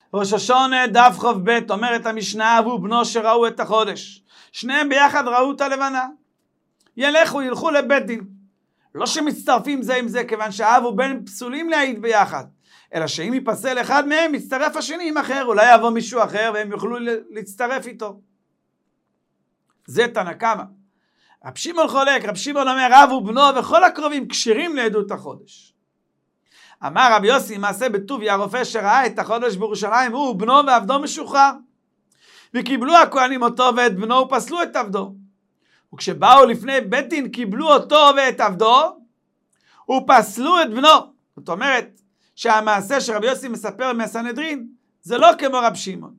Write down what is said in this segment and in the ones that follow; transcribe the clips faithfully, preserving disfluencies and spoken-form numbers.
ראש השונה דף חוב ב' אומרת המשנה, והוא בנו שראו את החודש. שניהם ביחד ראו את הלבנה. ילכו, ילכו לבית דין. לא שמצטרפים זה עם זה, כיוון שאב ובן פסולים להעיד ביחד. אלא שאם ייפסל אחד מהם, מצטרף השני עם אחר. אולי יבוא מישהו אחר והם יוכלו להצטרף איתו. זה תנא קמא. רב שמעון חולק, רב שמעון אומר, אב ובנו וכל הקרובים כשרים לעדות החודש. אמר רבי יוסי, מעשה בטוביה, הרופא שראה את החודש בירושלים, הוא בנו ועבדו משוחרר. וקיבלו הכהנים אותו ואת בנו ופסלו את עבדו. וכשבאו לפני בית דין, קיבלו אותו ואת עבדו, ופסלו את בנו. זאת אומרת, שהמעשה שרבי יוסי מספר מהסנהדרין, זה לא כמו רב שמעון.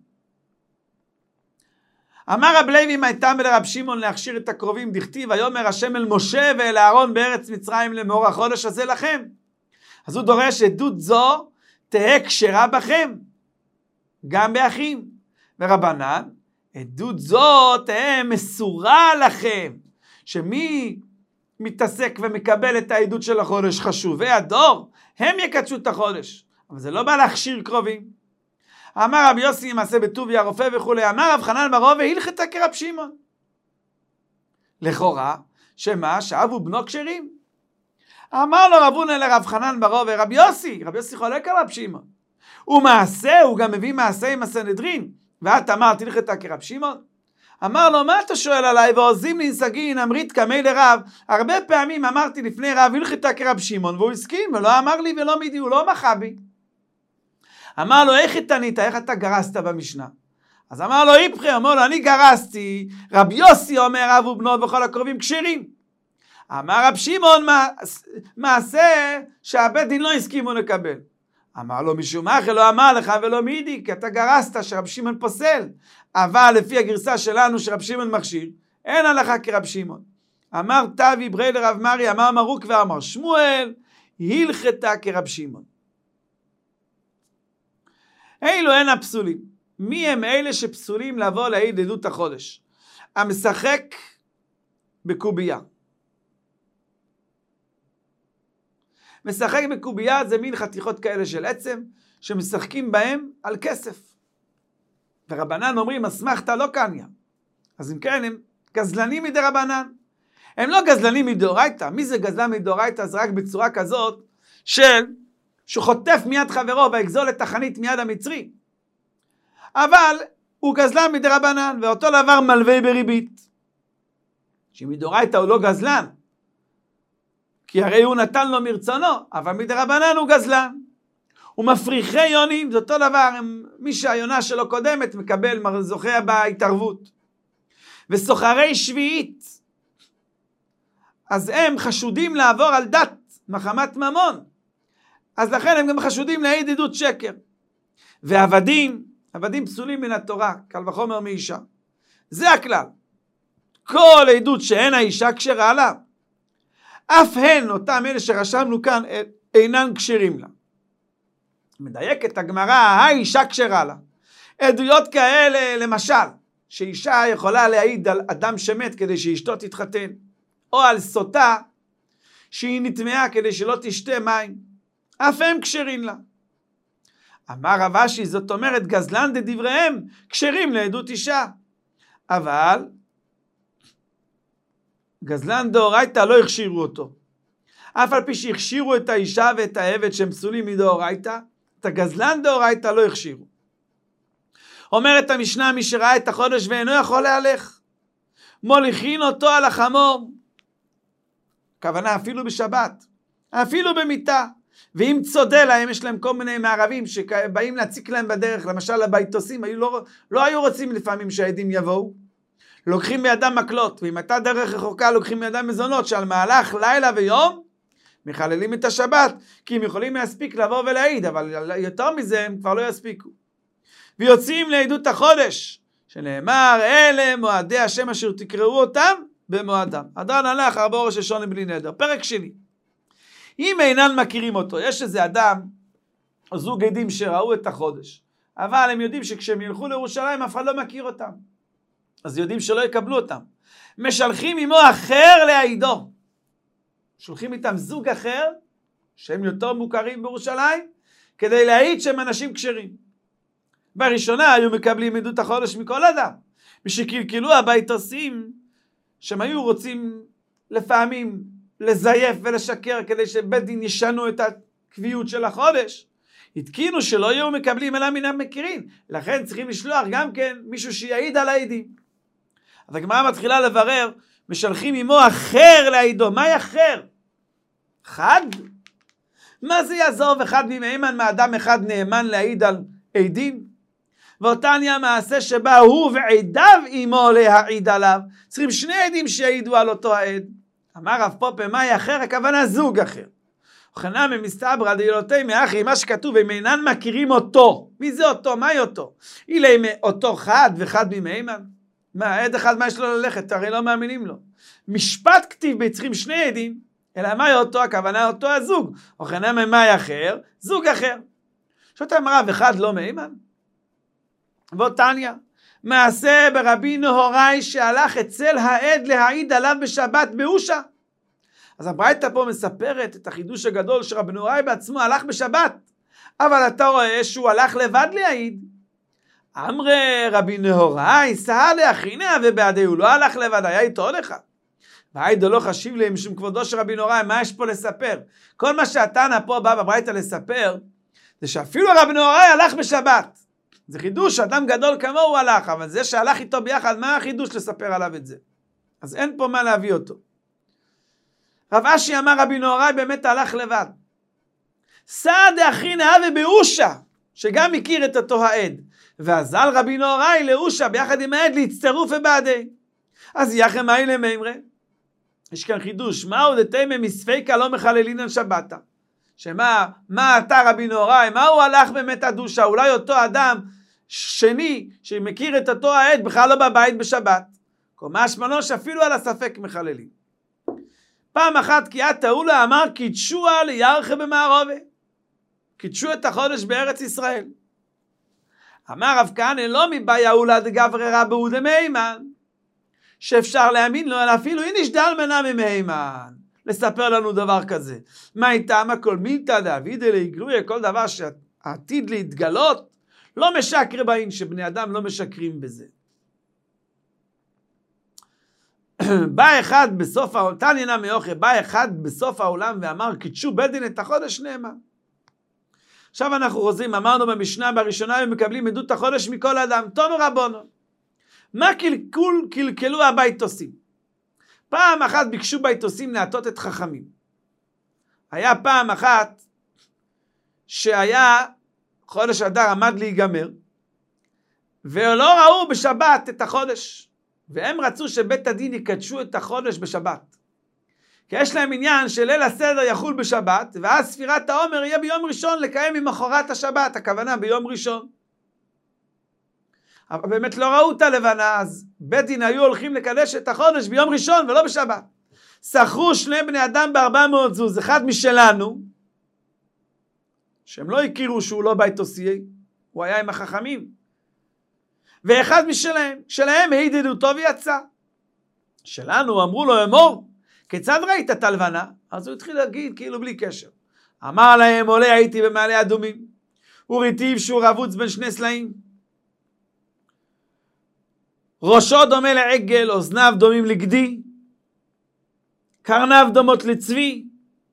אמר רב לוי, מה הייתה לרב שמעון להכשיר את הקרובים, דכתיב, ויאמר השם אל משה ואל אהרון בארץ מצרים לאמור החודש הזה לכם. אז הוא דורש עדות זו תהא כשרה בכם, גם באחים. ורבנן, עדות זו תהא מסורה לכם. שמי מתעסק ומקבל את העדות של החודש? חשובי הדור, הם יקדשו את החודש. אבל זה לא בא להכשיר קרובים. אמר רבי יוסי מעשה בטוביה הרופא וכולי, אמר רב חנן בר רבא הלכתה כרב שמעון. לכאורה, שמה? שאב ובנו כשרים. אמר לו רב הונא לרב חנן בר רבא, רבי יוסי, רבי יוסי חולק על רב שמעון. ומעשה, הוא גם מביא מעשה עם הסנהדרין. ואת אמרת הלכתה כרב שמעון? אמר לו, מה אתה שואל עליי? ועוזים לי סגין, אמרית קמי לרב. הרבה פעמים אמרתי לפני רב הלכתה כרב שמעון, והוא הסכים, ולא אמר לי ולא מידי, הוא לא מחה בי. אמר לו, איך התנית? איך אתה גרסת במשנה? אז אמר לו, איפכי, אמר לו, אני גרסתי, רבי יוסי אומר, אב ובנו וכל הקרובים כשרים. אמר רב שמעון, מעשה שהבית דין לא הסכימו לקבל. אמר לו, משום מה, לא אמר לך ולא מידי, כי אתה גרסת שרב שמעון פוסל. אבל לפי הגרסה שלנו שרב שמעון מכשיר, אין הלכה כרב שמעון. אמר תבי ברי לרב מרי, אמר מרוק ואמר שמואל, הלכתה כרב שמעון. אילו הן הפסולים. מי הם אלה שפסולים לבוא להעיד עדות החודש? המשחק בקובייה. משחק בקובייה זה מין חתיכות כאלה של עצם, שמשחקים בהם על כסף. ורבנן אומרים, אסמכתא לא קניא. אז אם כן, הם גזלנים מדי רבנן. הם לא גזלנים מדאורייתא. מי זה גזלן מדאורייתא? זה רק בצורה כזאת של שהוא חוטף מיד חברו והגזול את החנית מיד המצרי. אבל הוא גזלן מדי רבנן, ואותו דבר מלווה בריבית. שמדאורייתא הוא לא גזלן, כי הרי הוא נתן לו מרצונו, אבל מדי רבנן הוא גזלן. ומפריחי יונים, זה אותו דבר, מי שהיונה שלו קודמת מקבל, זוכה בהתערבות. וסוחרי שביעית, אז הם חשודים לעבור על דת מחמת ממון. אז לכן הם גם חשודים להעיד עדות שקר. ועבדים, עבדים פסולים מן התורה, קל וחומר מאישה. זה הכלל. כל עדות שאין האישה כשרה לה, אף הן, אותם אלה שרשמנו כאן, אינן כשרים לה. מדייקת הגמרא, האישה כשרה לה. עדויות כאלה, למשל, שאישה יכולה להעיד על אדם שמת כדי שאשתו תתחתן, או על סוטה שהיא נטמעה כדי שלא תשתה מים, אף הם כשרים לה. אמר רב אשי, זאת אומרת, גזלן דדבריהם כשרים לעדות אישה. אבל גזלן דאורייתא לא הכשירו אותו. אף על פי שהכשירו את האישה ואת העבד שהם פסולים מדאורייתא, את הגזלן דאורייתא לא הכשירו. אומרת המשנה, מי שראה את החודש ואינו יכול להלך, מוליכין אותו על החמור. הכוונה אפילו בשבת, אפילו במיטה. ואם צודה להם, יש להם כל מיני מערבים שבאים להציק להם בדרך, למשל הביתוסים, היו לא, לא היו רוצים לפעמים שהעדים יבואו, לוקחים בידם מקלות, ואם אתה דרך רחוקה לוקחים בידם מזונות, שעל מהלך לילה ויום, מחללים את השבת, כי הם יכולים להספיק לבוא ולהעיד, אבל יותר מזה הם כבר לא יספיקו. ויוצאים לעדות החודש, שנאמר, אלה מועדי השם אשר תקראו אותם במועדם. אדרן הלך ארבע ראש השונה בלי נדר. פרק שני. אם אינן מכירים אותו, יש איזה אדם, זוג עדים שראו את החודש, אבל הם יודעים שכשהם ילכו לירושלים, אף אחד לא מכיר אותם. אז יודעים שלא יקבלו אותם. משלחים עמו אחר להעידו. שולחים איתם זוג אחר, שהם יותר מוכרים בירושלים, כדי להעיד שהם אנשים כשרים. בראשונה היו מקבלים עדות החודש מכל אדם. משקלקלו הביתוסים, שהם היו רוצים לפעמים לזייף ולשקר כדי שבית דין ישנו את הקביעות של החודש, התקינו שלא יהיו מקבלים אלא מן המכירים. לכן צריכים לשלוח גם כן מישהו שיעיד על העדים. אז הגמרא מתחילה לברר, משלחים עמו אחר לעידו. מהי אחר? חד? מה זה יעזוב אחד ממהימן מאדם אחד נאמן להעיד על עדים? ואותניה מעשה שבא הוא ועדיו עמו להעיד עליו. צריכים שני עדים שיעידו על אותו העד. אמר רב פופה, מהי אחר? הכוונה זוג אחר. וכנם מסתברא דילותי מאחי, מה שכתוב, הם אינן מכירים אותו. מי זה אותו? מהי אותו? אילי אותו חד וחד ממהימן. מה, עד אחד מה יש לו ללכת? הרי לא מאמינים לו. משפט כתיב ביצרים שני עדים, אלא מהי אותו? הכוונה אותו הזוג. וכנם מהי אחר? זוג אחר. שאתה אמרה, ואחד לא מהימן? ואותניה, מעשה ברבי נהוראי שהלך אצל העד להעיד עליו בשבת באושה. אז הברייתא פה מספרת את החידוש הגדול שרבי נהוראי בעצמו הלך בשבת, אבל אתה רואה שהוא הלך לבד להעיד. אמרי רבי נהוראי סהר לאחיניה ובעדי, הוא לא הלך לבד, היה איתו עוד אחד. והעידו לא חשיב להם משום כבודו של רבי נהוראי, מה יש פה לספר? כל מה שהתנא פה בא בברייתא לספר, זה שאפילו רבי נהוראי הלך בשבת. זה חידוש, אדם גדול כמוהו הלך, אבל זה שהלך איתו ביחד, מה החידוש לספר עליו את זה? אז אין פה מה להביא אותו. רב אשי אמר רבי נהוראי באמת הלך לבד. סעד אחי נהווה באושה, שגם הכיר את אותו העד. ועזל רבי נהוראי לאושה ביחד עם העד להצטרוף ובעדי. אז יחם מאי למימרה. יש כאן חידוש, מהו דתימה מספיקה לא מחללין על שבתה. שמה, מה אתה רבי נהוראי, מה הוא הלך באמת הדושה? אולי אותו אדם שני שמכיר את אותו העד בכלל לא בבית בשבת. קומה שמנו שאפילו על הספק מחללים. פעם אחת קיאת תאולה אמר קידשוה לירחה במערובה. קידשו את החודש בארץ ישראל. אמר רב כהנא לא מבעיה אולה דגברי רבו דמהימן. שאפשר להאמין לו אלא אפילו היא נשדל מנה ממהימן. לספר לנו דבר כזה. מה איתם הכל מילתא דאביד אלה יגלויה, כל דבר שעתיד להתגלות, לא משקר בעין, שבני אדם לא משקרים בזה. בא אחד בסוף העולם, תניא מאוכל, בא אחד בסוף העולם ואמר, קידשו בית דין את החודש נאמן. עכשיו אנחנו חוזרים, אמרנו במשנה בראשונה, הם מקבלים עדות החודש מכל אדם, תנו רבונו. מה קלקול, קלקלו הביתוסים? פעם אחת ביקשו ביתוסים להטות את חכמים. היה פעם אחת שהיה חודש אדר עמד להיגמר, ולא ראו בשבת את החודש. והם רצו שבית הדין יקדשו את החודש בשבת. כי יש להם עניין שליל הסדר יחול בשבת, ואז ספירת העומר יהיה ביום ראשון לקיים ממחרת השבת, הכוונה ביום ראשון. אבל באמת לא ראו את הלבנה, אז בית דין היו הולכים לקדש את החודש ביום ראשון ולא בשבת. שכרו שני בני אדם בארבע מאות זוז, אחד משלנו, שהם לא הכירו שהוא לא ביתוסי, הוא היה עם החכמים, ואחד משלהם, שלהם העידדו טוב ויצא. שלנו אמרו לו אמור, כיצד ראית את הלבנה? אז הוא התחיל להגיד כאילו בלי קשר. אמר להם, עולה הייתי במעלה אדומים, וראיתיו שהוא רבוץ בין שני סלעים. ראשו דומה לעגל, אוזניו דומים לגדי, קרניו דומות לצבי,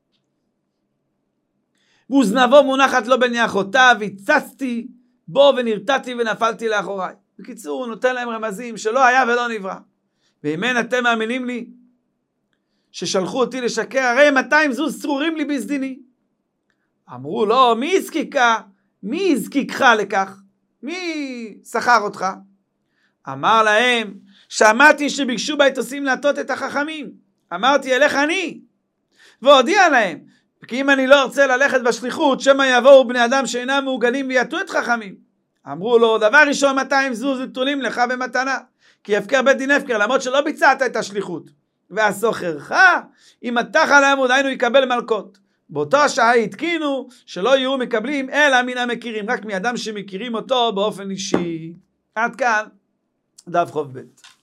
ואוזנבו מונחת לו בין יחותיו, הצצתי בו ונרתעתי ונפלתי לאחוריי. בקיצור, הוא נותן להם רמזים שלא היה ולא נברא. ואם אין אתם מאמינים לי ששלחו אותי לשקר, הרי מאתיים זוז צרורים לי בסדיני. אמרו לו, מי הזקיקה? מי הזקיקך לכך? מי שכר אותך? אמר להם, שמעתי שביקשו ביתוסים להטות את החכמים. אמרתי אליך אני. והודיע להם, כי אם אני לא ארצה ללכת בשליחות, שמא יבואו בני אדם שאינם מעוגנים ויעטו את חכמים. אמרו לו, דבר ראשון מאתיים זוז נתונים לך במתנה, כי יפקר בית דין הפקר, למרות שלא ביצעת את השליחות. והסוחרך, אם מתח על העמוד, היינו יקבל מלכות. באותו השעה התקינו שלא יהיו מקבלים, אלא מן המכירים, רק מאדם שמכירים אותו באופן אישי. עד כאן, דף חוב ב'.